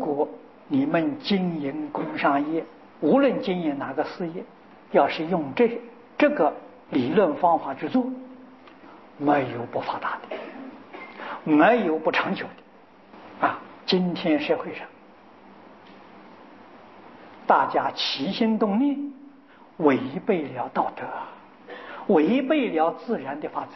果你们经营工商业，无论经营哪个事业，要是用这个理论方法去做，没有不发达的，没有不长久的。今天社会上，大家起心动念违背了道德，违背了自然的法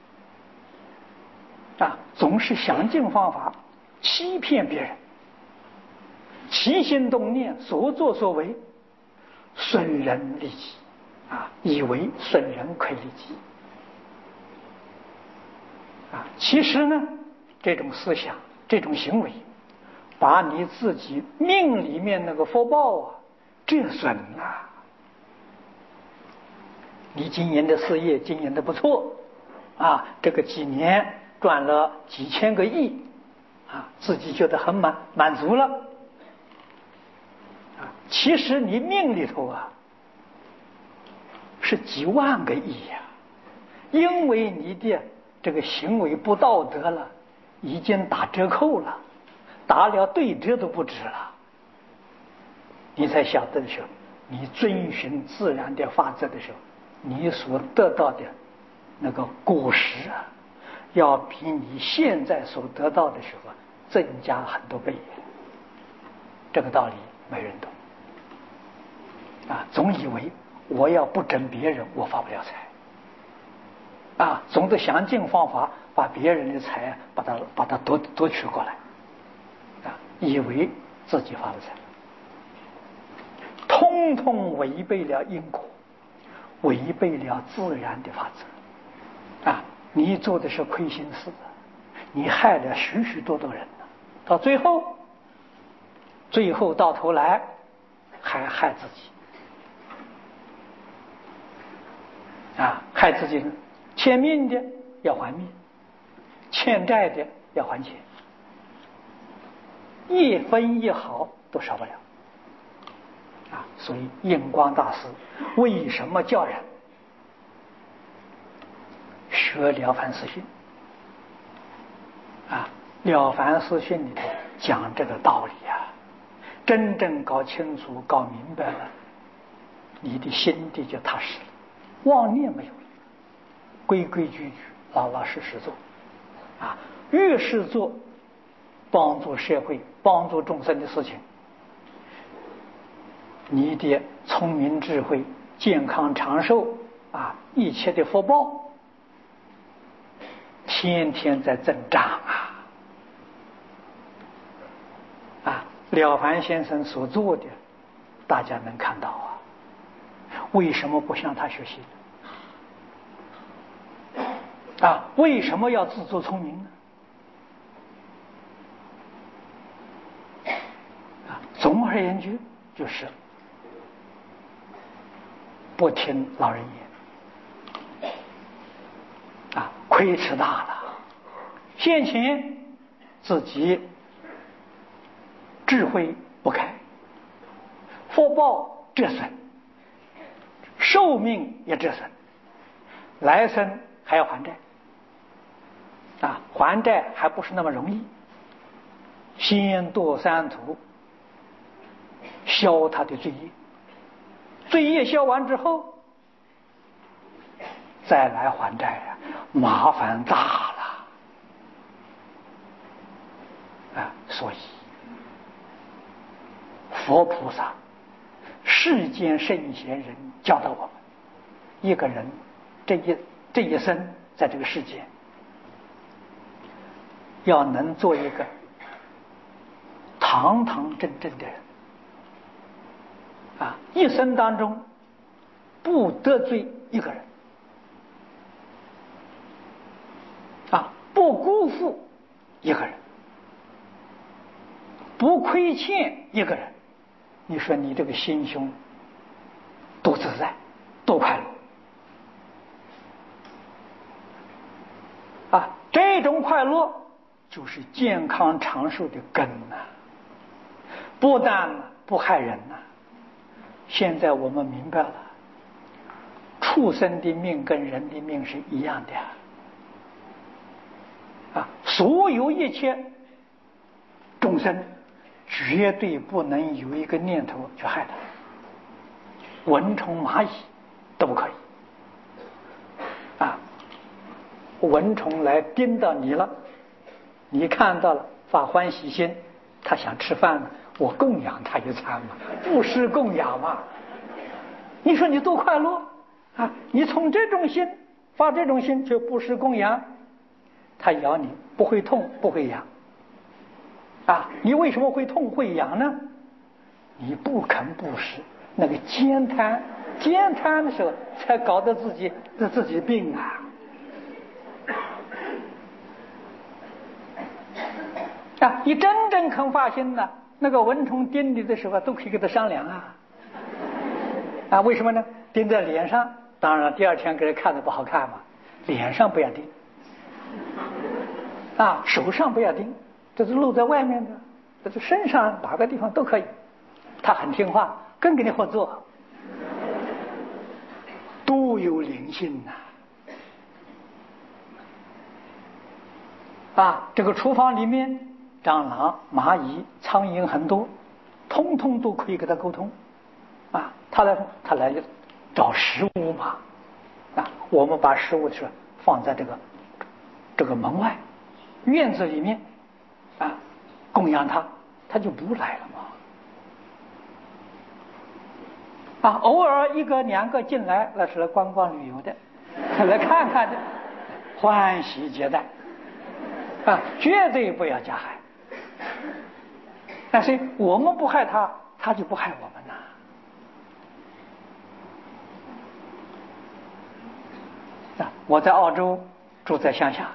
则，总是想尽方法欺骗别人，起心动念所作所为损人利己，以为损人亏利己。其实呢，这种思想，这种行为，把你自己命里面那个福报折损了。你经营的事业经营的不错，这个几年赚了几千个亿，自己觉得很满足了。其实你命里头是几万个亿呀，因为你的这个行为不道德了，已经打折扣了，打了对折都不止了。你才晓得的时候，你遵循自然的法则的时候，你所得到的那个果实要比你现在所得到的时候增加很多倍。这个道理没人懂。总以为我要不整别人，我发不了财。总得想尽方法把别人的财把它夺取过来，以为自己发了财，通通违背了因果，违背了自然的法则。你做的是亏心事，你害了许许多多人，到最后到头来还害自己。害自己呢，欠命的要还命，欠债的要还钱，一分一毫都少不了。所以印光大师为什么叫人学了凡四训？了凡四训里头讲这个道理真正搞清楚搞明白了，你的心地就踏实了，妄念没有了，规规矩矩老老实实做。越是做帮助社会帮助众生的事情，你的聪明智慧健康长寿一切的福报天天在增长。了凡先生所做的大家能看到为什么不向他学习为什么要自作聪明呢？总而言之就是不听老人言，亏吃大了，现前自己智慧不开，福报折损，寿命也折损，来生还要还债。还债还不是那么容易，先堕三途，消他的罪业，罪业消完之后再来还债麻烦大了。所以佛菩萨世间圣贤人教导我们，一个人这一生在这个世界要能做一个堂堂正正的人，一生当中不得罪一个人，不辜负一个人，不亏欠一个人，你说你这个心胸多自在，多快乐这种快乐就是健康长寿的根不但不害人现在我们明白了，畜生的命跟人的命是一样的所有一切众生绝对不能有一个念头去害他，蚊虫蚂蚁都不可以啊。蚊虫来叮到你了，你看到了发欢喜心，他想吃饭了，我供养他一餐嘛，布施供养嘛。你说你多快乐啊！你从这种心发这种心去布施供养，他咬你不会痛不会痒啊！你为什么会痛会痒呢？你不肯布施，那个兼贪的时候才搞得自己病啊！啊，你真正肯发心呢，那个蚊虫叮你的时候都可以跟他商量啊！啊，为什么呢？叮在脸上，当然第二天给人看的不好看嘛，脸上不要叮，啊，手上不要叮，这是露在外面的，这是身上哪个地方都可以。他很听话，跟你合作，都有灵性呐！啊，这个厨房里面蟑螂、蚂蚁、苍蝇很多，通通都可以跟他沟通。啊，他来找食物嘛，啊，我们把食物是放在这个门外院子里面啊，供养他就不来了嘛。啊，偶尔一个两个进来，那是来观光旅游的，来看看的，欢喜接待，啊，绝对不要加害。但是我们不害他，他就不害我们呐。我在澳洲住在乡下，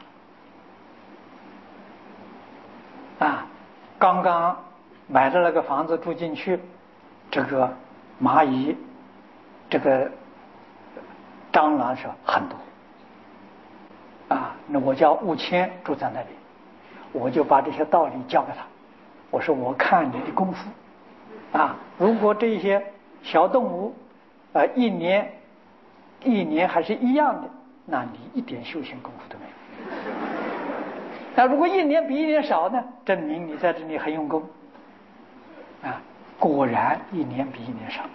啊，刚刚买的那个房子住进去，这个蚂蚁，这个蟑螂是很多，啊，那我叫吴谦住在那里，我就把这些道理教给他，我说我看你的功夫，啊，如果这些小动物，一年还是一样的。那你一点修行功夫都没有。那如果一年比一年少呢？证明你在这里很用功啊！果然一年比一年少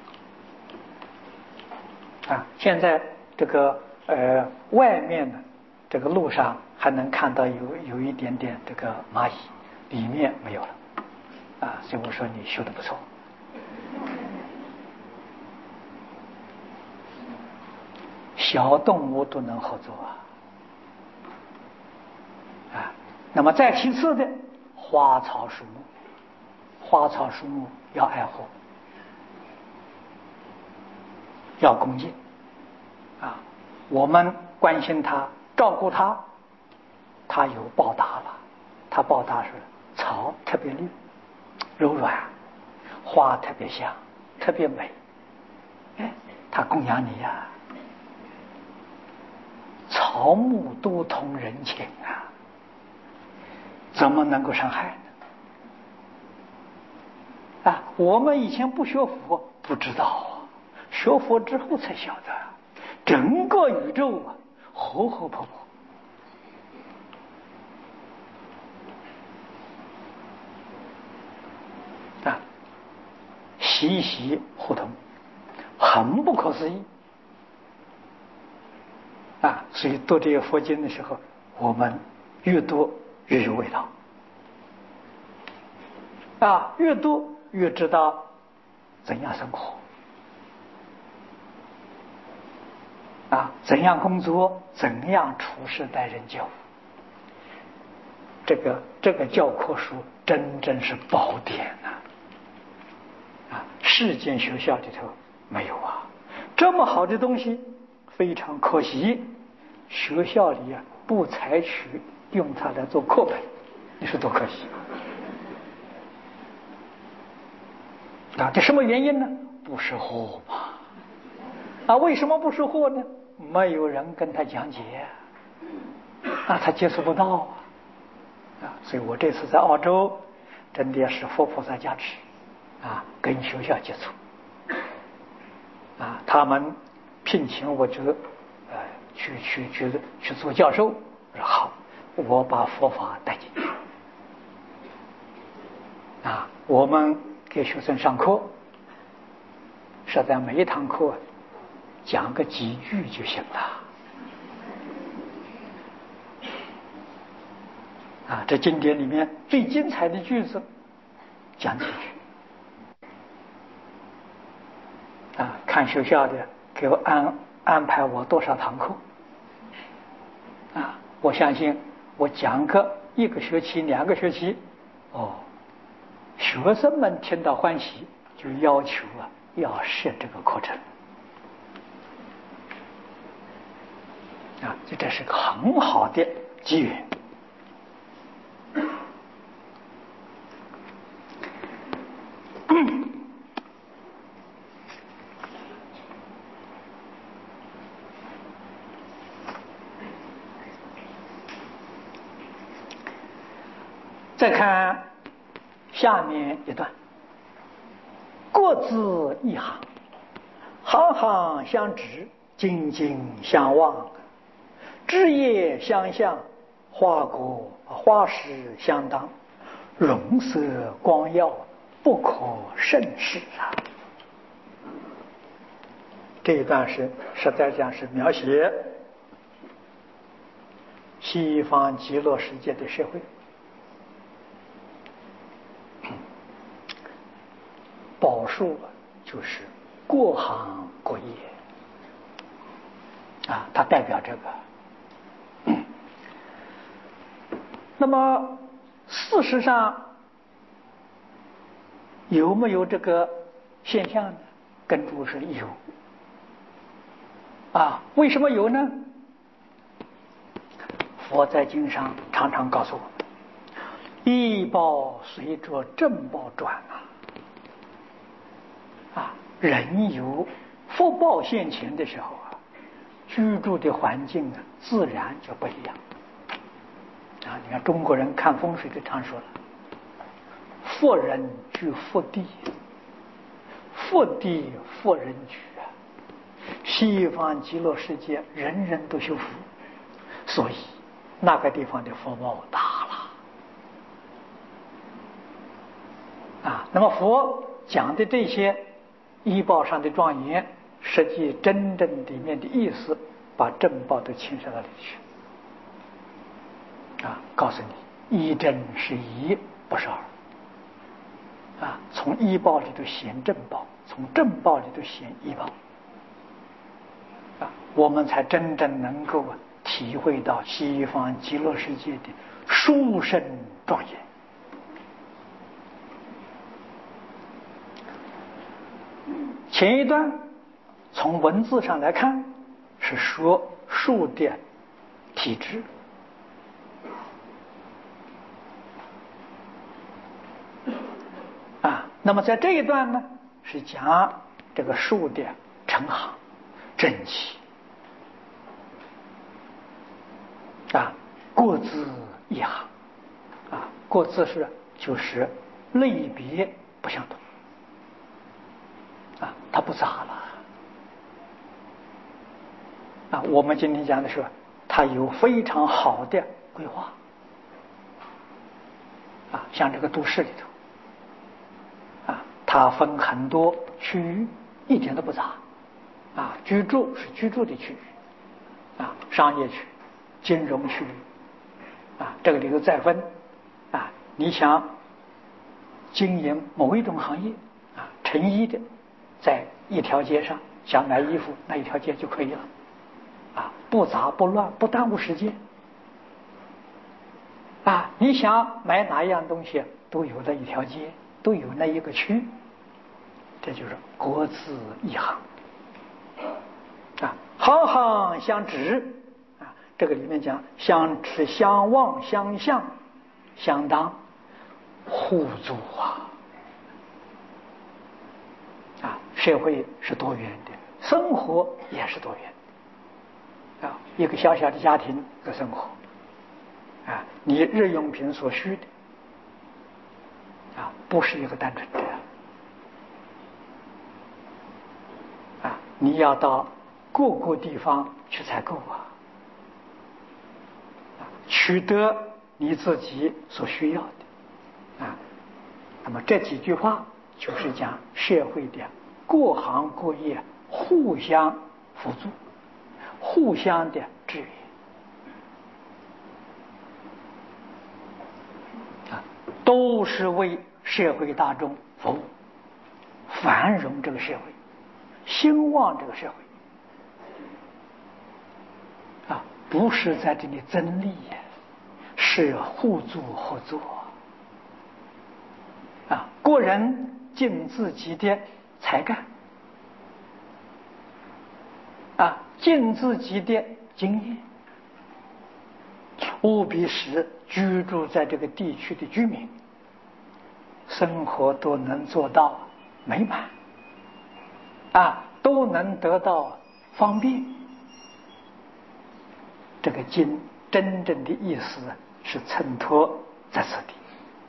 啊！现在这个外面呢，这个路上还能看到有一点点这个蚂蚁，里面没有了啊！所以我说你修得不错。小动物都能合作啊！那么再其次的，花草树木要爱护，要恭敬啊！我们关心它，照顾它，它有报答了。它报答是草特别绿、柔软，花特别香、特别美，哎，它供养你呀。草木都通人情啊，怎么能够伤害呢？啊，我们以前不学佛不知道啊，学佛之后才晓得，整个宇宙啊，活活泼泼啊，息息互通，很不可思议。啊，所以读这些佛经的时候，我们越读越有味道，啊，越读越知道怎样生活，啊，怎样工作，怎样处事待人接物。这个教科书真正是宝典啊！世间学校里头没有啊，这么好的东西。非常可惜，学校里不采取用它来做课本，你说多可惜啊！这什么原因呢？不识货嘛！啊，为什么不识货呢？没有人跟他讲解啊，他接触不到啊！所以我这次在澳洲，真的是佛菩萨加持啊，跟学校接触啊，他们聘请我这个去做教授，我说好，我把佛法带进去我们给学生上课，是在每一堂课讲个几句就行了。这经典里面最精彩的句子，讲几句。看学校的给我安排我多少堂课，我相信我讲个1个学期、2个学期，学生们听到欢喜，就要求要设这个课程。这是个很好的机缘。再看下面一段，各自一行，行行相直，紧紧相望，枝叶相向，花实相当，容色光耀，不可胜视这一段是实在讲是描写西方极乐世界的社会。宝树就是各行各业它代表这个。那么事实上有没有这个现象呢？跟注是有为什么有呢？佛在经上常常告诉我们，依报随着正报转人有福报现前的时候居住的环境自然就不一样你看中国人看风水就常说了，富人居福地，福地富人居西方极乐世界人人都修福，所以那个地方的福报大了那么佛讲的这些依报上的庄严，实际真正里面的意思，把正报都牵涉到里去告诉你一正是一，不是二从依报里头显正报，从正报里头显依报我们才真正能够体会到西方极乐世界的殊胜庄严。前一段从文字上来看是说树的体质那么在这一段呢是讲这个树的成行正气各自一行各自是就是类别不相同它不杂了我们今天讲的是它有非常好的规划像这个都市里头它分很多区域，一点都不杂居住是居住的区域商业区、金融区域这个里头再分你想经营某一种行业成衣的，在一条街上想买衣服，那一条街就可以了不杂不乱，不耽误时间你想买哪一样东西都有那一条街，都有那一个区，这就是各自一行行行相直这个里面讲相持相望相向相当互助社会是多元的，生活也是多元的一个小小的家庭的生活你日用品所需的不是一个单纯的你要到各个地方去采购取得你自己所需要的那么这几句话就是讲社会的各行各业互相辅助，互相的支援都是为社会大众服务，繁荣这个社会，兴旺这个社会不是在这里争利呀，是互助合作个人尽自己的才干尽自己的经验，务必使居住在这个地区的居民生活都能做到美满都能得到方便。这个经真正的意思是衬托在此地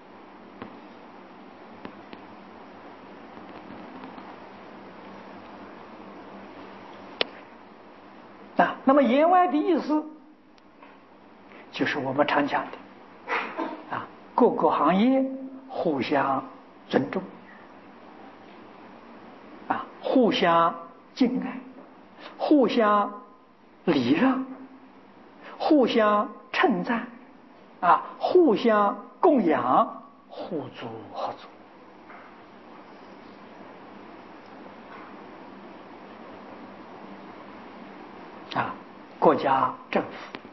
那么言外的意思就是我们常讲的各个行业互相尊重互相敬爱，互相礼让，互相称赞互相供养，互助合作国家政府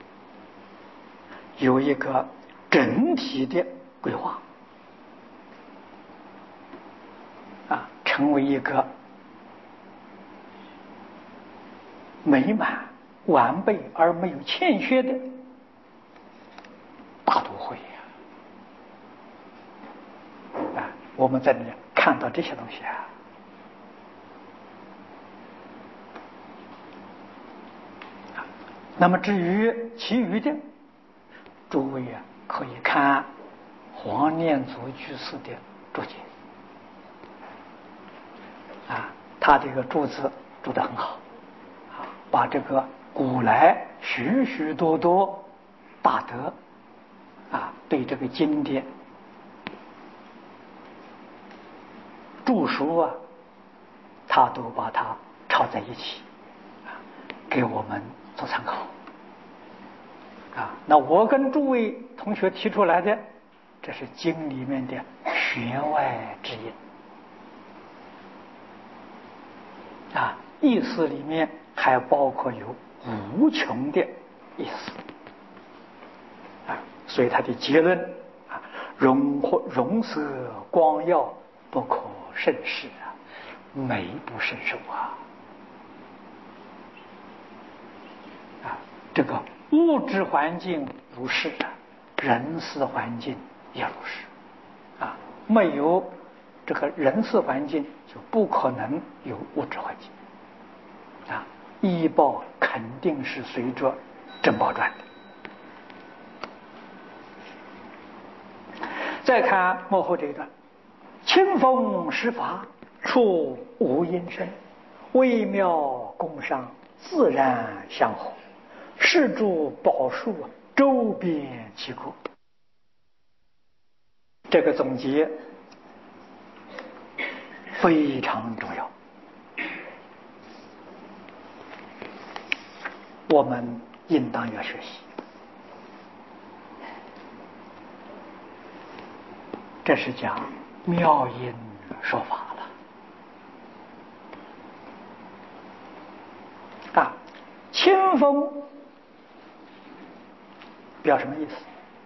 有一个整体的规划成为一个美满完备而没有欠缺的大都会我们在里面看到这些东西那么至于其余的诸位可以看黄念祖居士的注解他这个注字注得很好把这个古来许许多多大德对这个经典著书他都把它抄在一起给我们做参考那我跟诸位同学提出来的这是经里面的弦外之音意思里面还包括有无穷的意思所以他的结论容色光耀不可胜视美不胜收这个物质环境如是人事环境也如是没有这个人事环境就不可能有物质环境医报肯定是随着正报转的。再看幕后这一段，清风施法，处无音声，微妙工商，自然相合，世诸宝树周边其国。这个总结非常重要，我们应当要学习。这是讲妙音说法了清风表什么意思？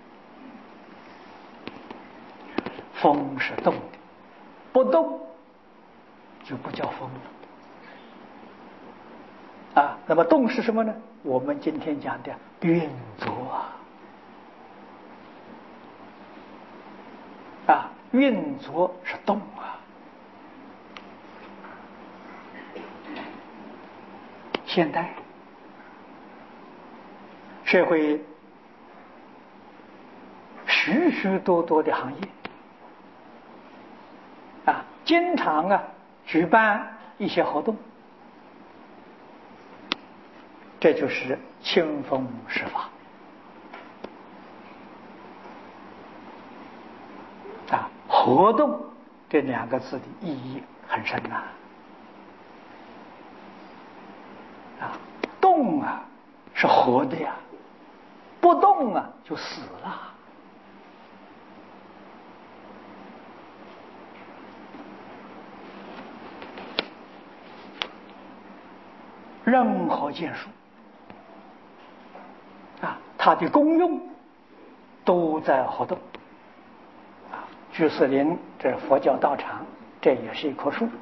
风是动的，不动就不叫风了那么动是什么呢？我们今天讲的运作运作是动现代社会许许多多的行业经常举办一些活动，这就是清风施法合活动这两个字的意义很深呐。动啊是活的呀，不动啊就死了。任何建树它的功用都在活动。居士林这佛教道场，这也是一棵树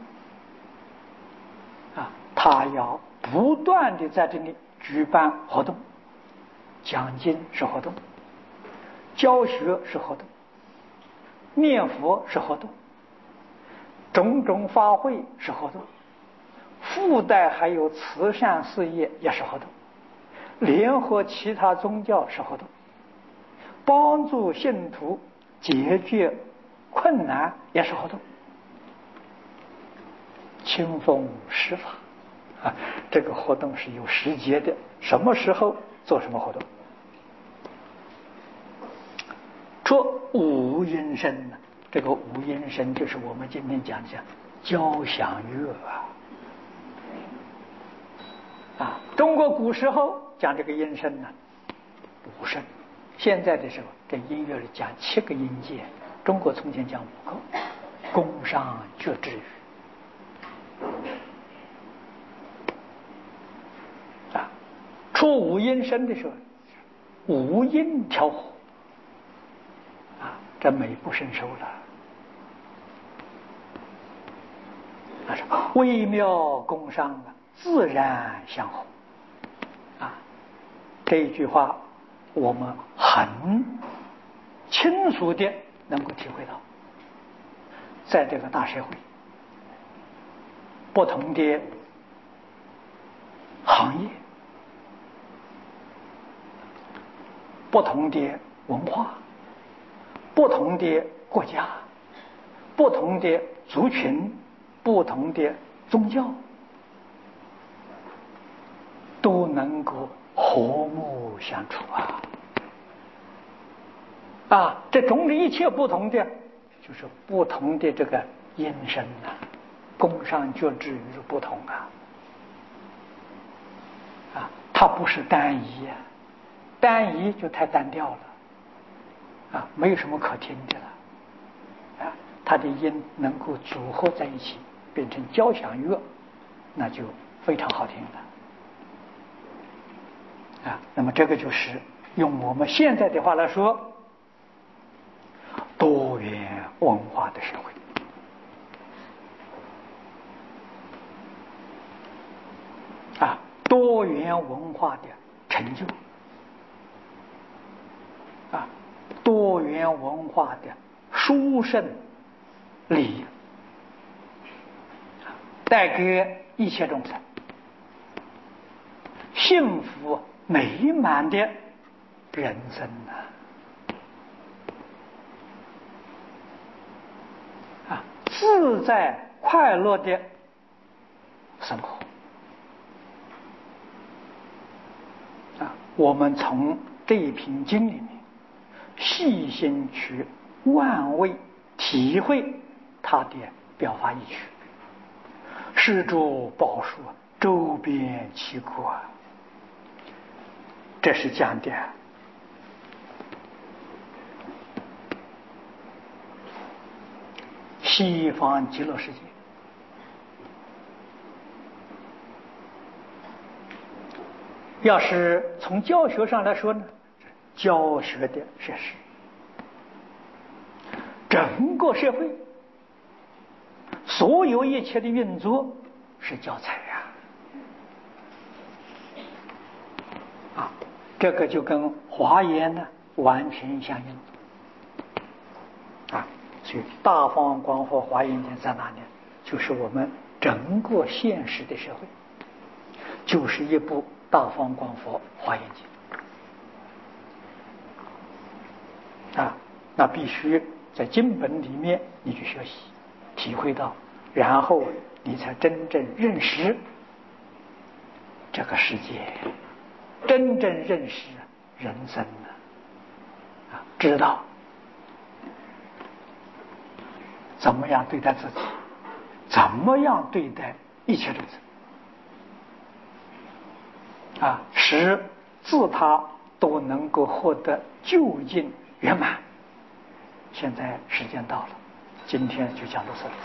它要不断的在这里举办活动，讲经是活动，教学是活动，念佛是活动，种种法会是活动，附带还有慈善事业也是活动，联合其他宗教是活动，帮助信徒解决困难也是活动，清风施法这个活动是有时节的，什么时候做什么活动。说五音声呢，这个五音声就是我们今天讲的交响乐中国古时候讲这个音声呢五声，现在的时候在音乐里讲7个音阶，中国从前讲5个，宫商角徵羽出五音声的时候，五音调和这美不胜收了。微妙宫商自然相合这一句话我们很清楚的能够体会到，在这个大社会不同的行业，不同的文化，不同的国家，不同的族群，不同的宗教，都能够和睦相处这种的一切不同的，就是不同的这个音声宫商角徵羽是不同它不是单一单一就太单调了没有什么可听的了它的音能够组合在一起变成交响乐，那就非常好听了那么这个就是用我们现在的话来说，多元文化的社会多元文化的成就多元文化的殊胜利益，带给一切众生幸福美满的人生自在快乐的生活我们从这一品经里面细心去玩味体会它的表法意趣，施诸宝树周边其苦这是讲的西方极乐世界。要是从教学上来说呢，教学的设施，整个社会所有一切的运作是教材这个就跟华严呢完全相应所以大方广佛华严经在哪里？就是我们整个现实的社会，就是一部大方广佛华严经那必须在经本里面你去学习体会到，然后你才真正认识这个世界，真正认识人生知道怎么样对待自己，怎么样对待一切众生使自他都能够获得究竟圆满。现在时间到了，今天就讲到这里。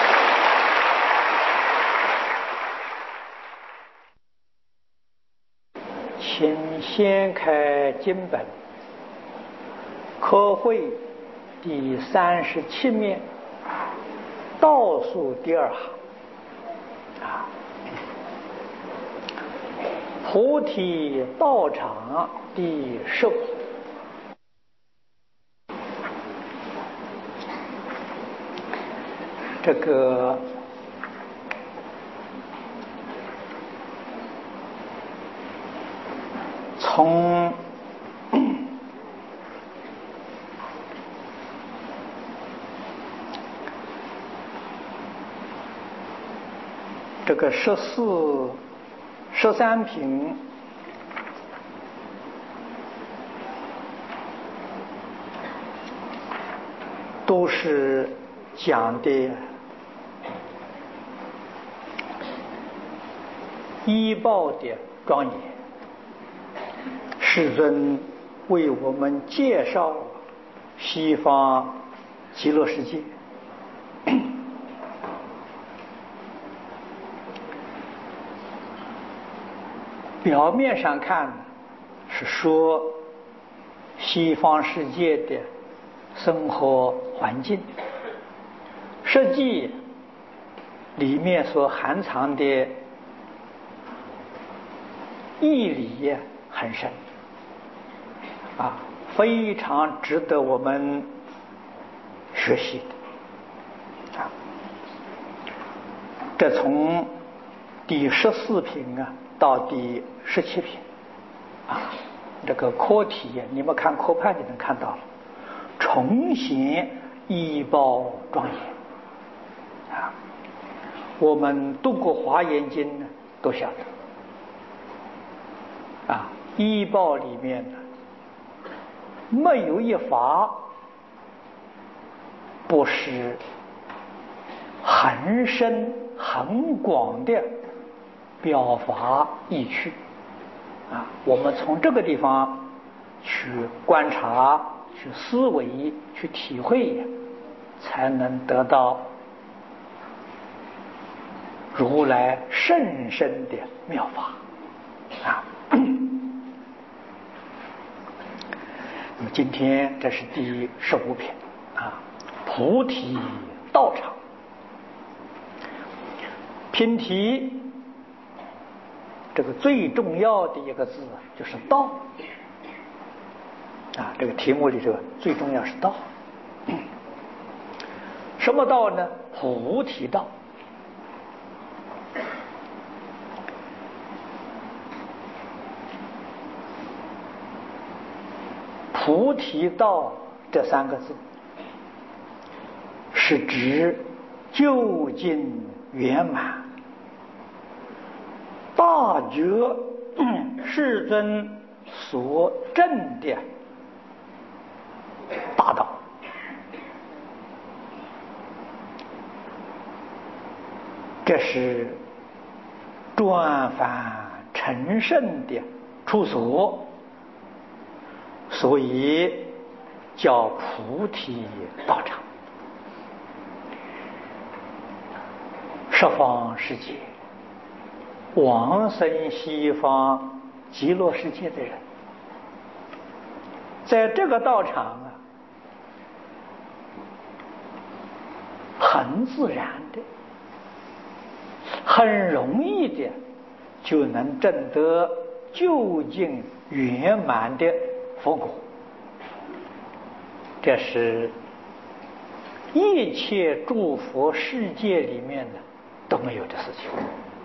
请掀开经本，科会第37面倒数第2行菩提道场第15。这个从这个14、13品都是讲的依报的庄严。世尊为我们介绍西方极乐世界，表面上看是说西方世界的生活环境，实际里面所含藏的义理很深非常值得我们学习的这从第14品到第17品这个课题你们看课判就能看到了，重显依报庄严我们读过华严经都晓得依报里面没有一法不是很深很广的表法意趣我们从这个地方去观察、去思维、去体会，才能得到如来甚深的妙法那么今天这是第15品菩提道场。品题这个最重要的一个字就是道这个题目里头最重要是道。什么道呢？菩提道。菩提道这3个字是指究竟圆满大觉世尊所证的大道。这是转凡成圣的处所，所以叫菩提道场。十方世界往生西方极乐世界的人，在这个道场很自然的、很容易的就能证得究竟圆满的佛果。这是一切诸佛世界里面都没有的事情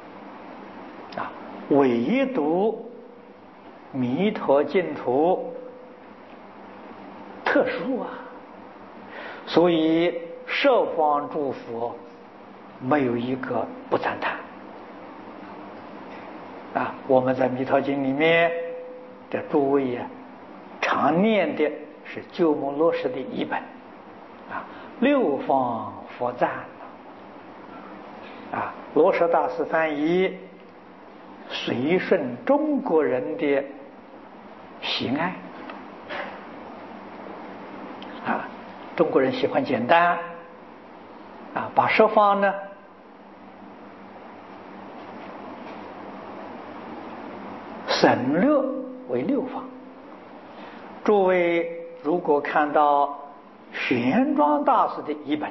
唯独弥陀净土特殊所以十方诸佛没有一个不赞叹我们在弥陀经里面的诸位常念的是鸠摩罗什的译本六方佛赞啊，罗什大师翻译，随顺中国人的喜爱啊，中国人喜欢简单啊，把十方呢省略为六方。诸位如果看到玄奘大师的译本，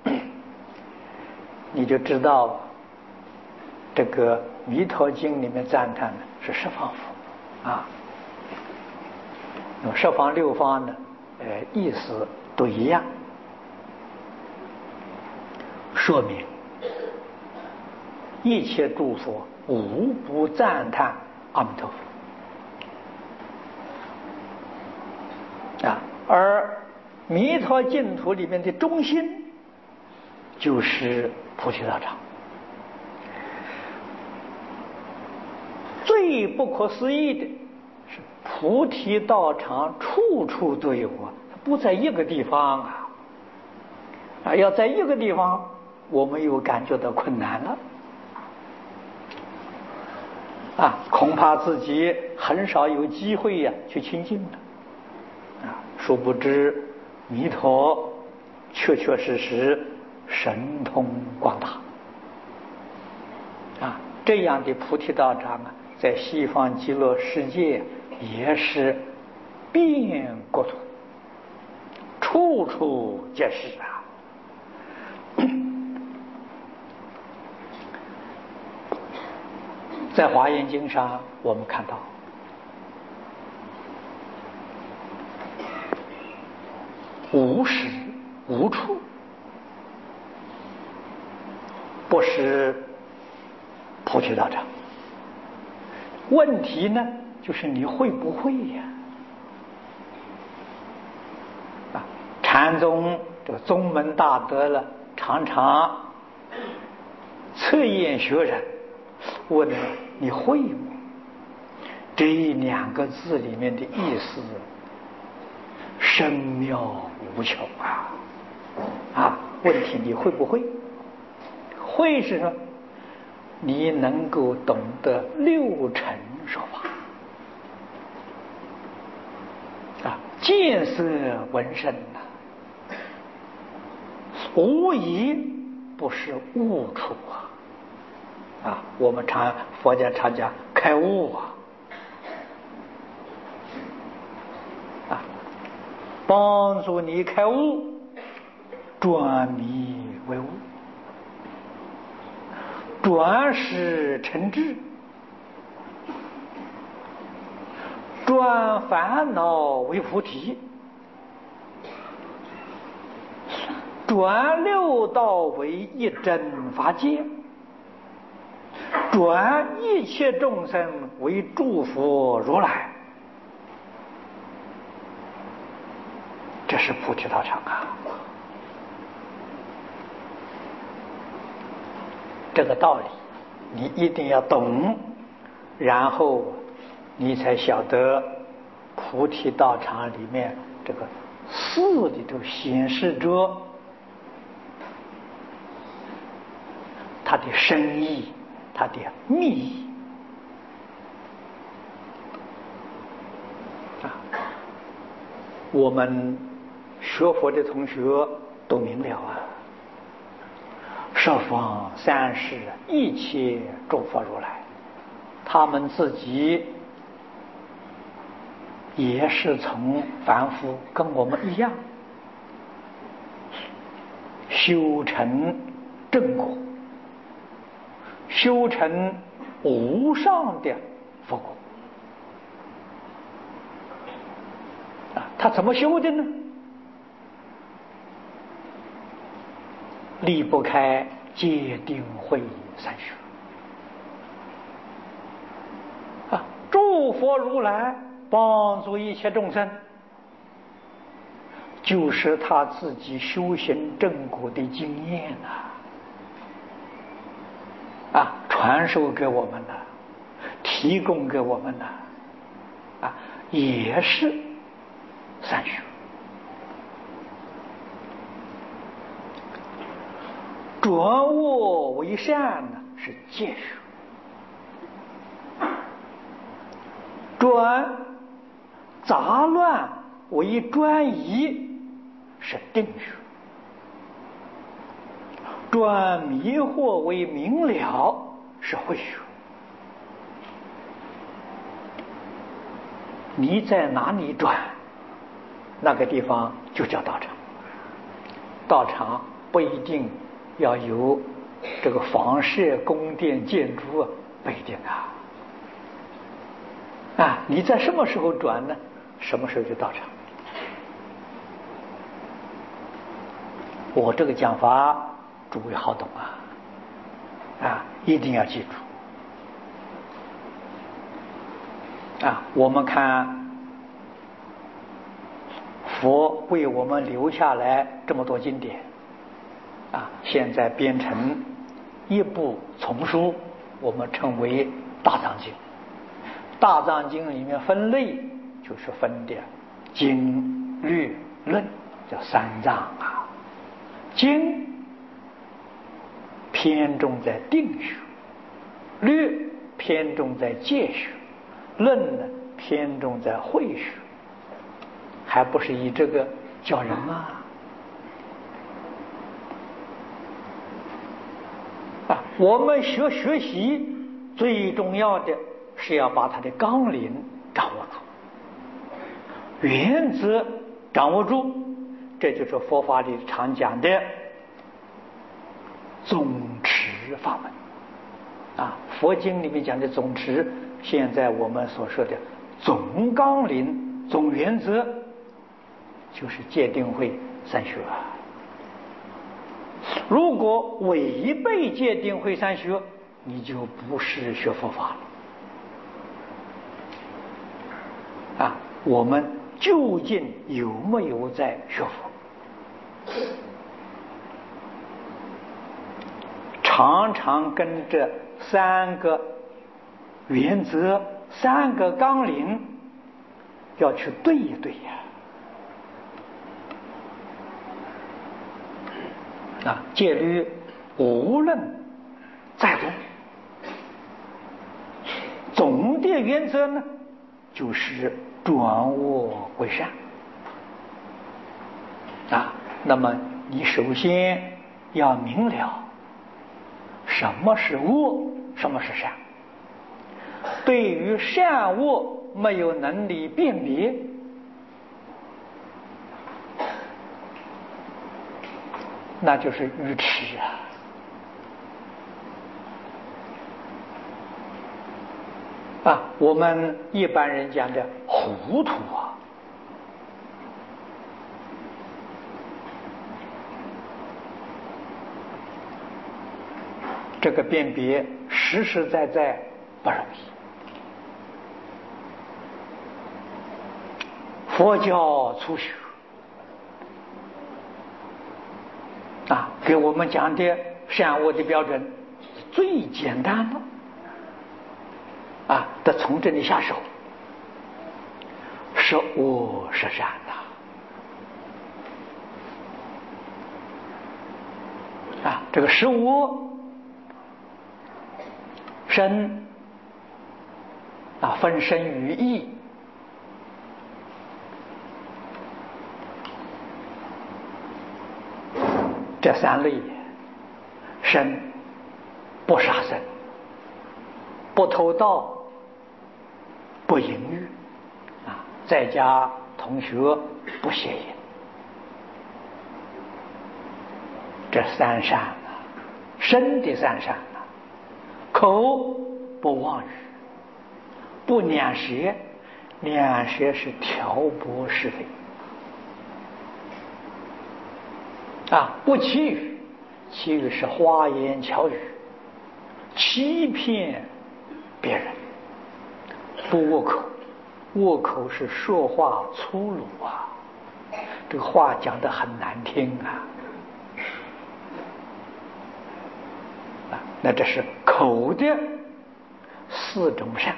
你就知道这个《弥陀经》里面赞叹的是十方佛啊。那么十方六方呢，意思都一样，说明一切诸佛无不赞叹阿弥陀佛啊。而弥陀净土里面的中心就是菩提道场。最不可思议的是，菩提道场处处都有啊，不在一个地方啊！要在一个地方，我们又感觉到困难了啊，恐怕自己很少有机会呀去亲近了啊！殊不知，弥陀确确实实神通广大啊！这样的菩提道场啊，在西方极乐世界也是遍国土，处处皆是啊。在华严经上，我们看到无时无处不是菩提道场。问题呢，就是你会不会呀？禅宗这个宗门大德了，常常测验学人，问你会吗？这两个字里面的意思深妙无穷啊！问题你会不会？会是说你能够懂得六尘说法啊，见色闻声无疑不是悟处啊！我们佛家常讲开悟啊，帮助你开悟，转迷为悟，转识成智，转烦恼为菩提，转六道为一真法界，转一切众生为诸佛如来。这是菩提道场啊！这个道理你一定要懂，然后你才晓得菩提道场里面这个事里头显示着它的深意，它的密意啊！我们学佛的同学都明了啊！十方三世一切诸佛如来，他们自己也是从凡夫跟我们一样修成正果，修成无上的佛果啊！他怎么修的呢？离不开戒定慧三学啊！诸佛如来帮助一切众生，就是他自己修行正果的经验啊，传授给我们的，提供给我们的啊，也是三学转恶为善呢是戒学，转杂乱为专一是定学，转迷惑为明了是慧学。你在哪里转，那个地方就叫道场。道场不一定要有这个房舍、宫殿、建筑啊，不一定啊。你在什么时候转呢？什么时候就道场。我这个讲法，诸位好懂一定要记住我们看佛为我们留下来这么多经典现在编成一部丛书，我们称为大藏经。大藏经里面分类就是分的经、律、论，叫三藏经偏重在定学，律偏重在戒学，论呢偏重在慧学，还不是以这个教人吗？我们学习最重要的是要把它的纲领掌握住，原则掌握住，这就是佛法里常讲的总持法门佛经里面讲的总持，现在我们所说的总纲领、总原则，就是戒定慧三学如果违背戒定慧三学，你就不是学佛法了我们究竟有没有在学佛？常常跟着三个原则、三个纲领要去对一对戒律无论再多，总的原则呢，就是转恶为善那么你首先要明了什么是恶，什么是善。对于善恶没有能力辨别，那就是愚痴我们一般人讲的糊涂这个辨别实实在在不容易。佛教初学给我们讲的善恶的标准最简单的得从这里下手，是恶是善这个是恶身分身于意，这三类身不杀生，不偷盗，不淫欲在家同学不邪淫，这三善身的三善口不妄语，不两舌，两舌是挑拨是非不欺语，欺语是花言巧语，欺骗别人。不恶口，恶口是说话粗鲁这个话讲得很难听那这是口的四种善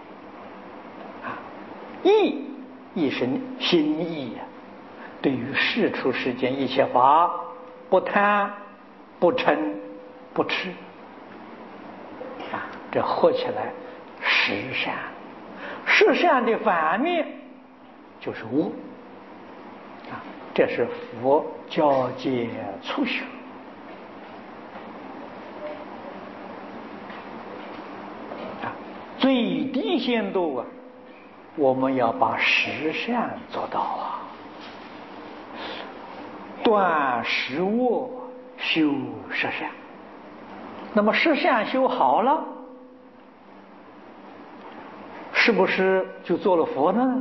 意是心意对于世出世间一切法不贪不嗔不痴啊，这合起来十善。十善的反面就是恶啊，这是佛教界初学啊，最低限度啊，我们要把十善做到啊，断十恶，修十善。那么十善修好了，是不是就做了佛呢？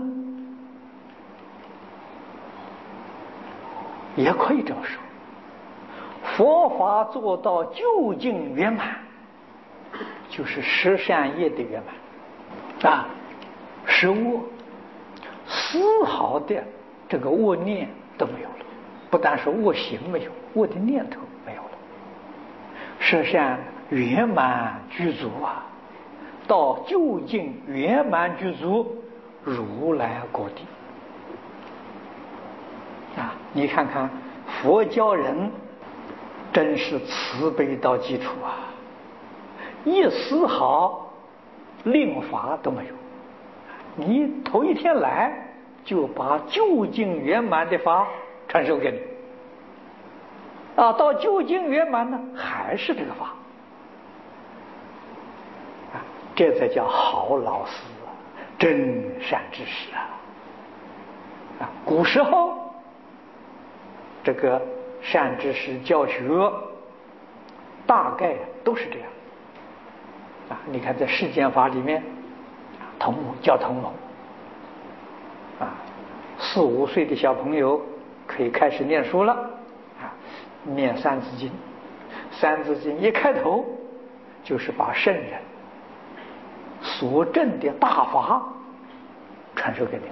也可以这么说，佛法做到究竟圆满，就是十善业的圆满啊，十恶丝毫的这个恶念都没有了，不但是恶行没有，恶的念头没有了，十善圆满具足啊，到究竟圆满具足，如来果地啊！你看看佛教人真是慈悲到基础啊，一丝毫令法都没有。你头一天来就把究竟圆满的法传授给你啊，到究竟圆满呢还是这个法啊，这才叫好老师啊，真善知识啊！古时候这个善知识教学大概都是这样啊。你看在世间法里面，童母叫童母啊，4、5岁的小朋友可以开始念书了啊，念三字经。三字经一开头就是把圣人所证的大法传授给你了。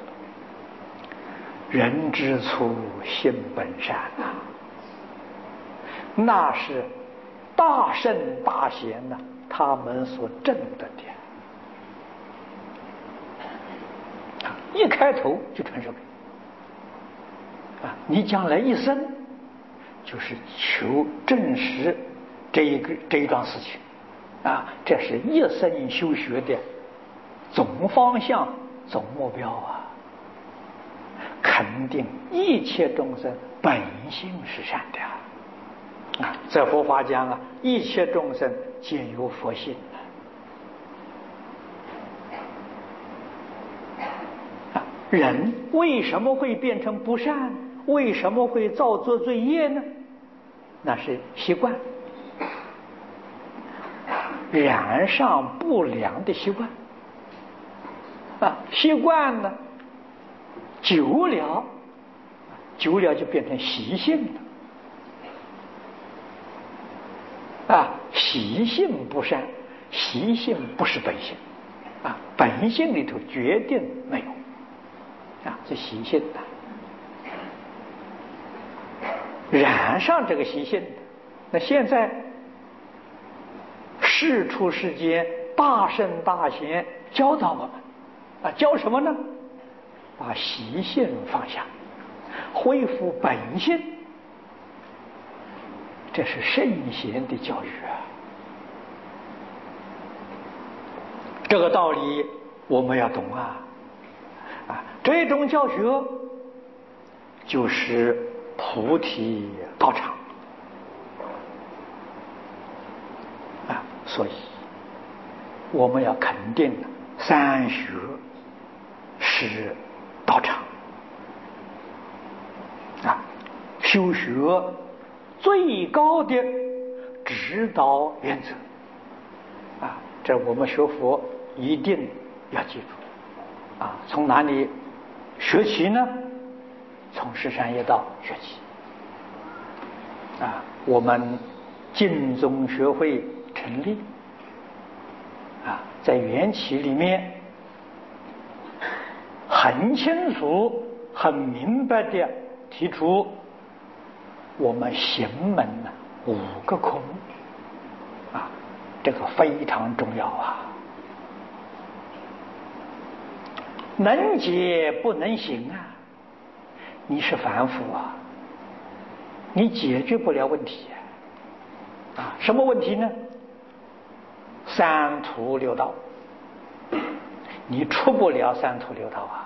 人之初，性本善啊，那是大圣大贤呐，他们所证得的，一开头就传授给你啊！你将来一生就是求证实这一桩事情啊，这是一生修学的总方向、总目标啊！肯定一切众生本性是善的啊！在佛法讲啊，一切众生皆有佛性啊！人为什么会变成不善？为什么会造作罪业呢？那是习惯，染上不良的习惯啊！习惯呢，久了就变成习性了啊！习性不善，习性不是本性啊，本性里头决定没有啊，这习性的染上这个习性的。那现在世出世间大圣大贤教导我们啊，教什么呢？把习性放下，恢复本性，这是圣贤的教育啊！这个道理我们要懂啊！啊，这种教学就是菩提道场啊！所以我们要肯定三学是道场啊，修学最高的指导原则啊，这我们学佛一定要记住啊！从哪里学起呢？从十善业道学起啊！我们净宗学会成立啊，在缘起里面很清楚、很明白的提出我们行门5个科目啊，这个非常重要啊！能解不能行啊！你是凡夫啊，你解决不了问题啊，什么问题呢？三途六道，你出不了三途六道啊！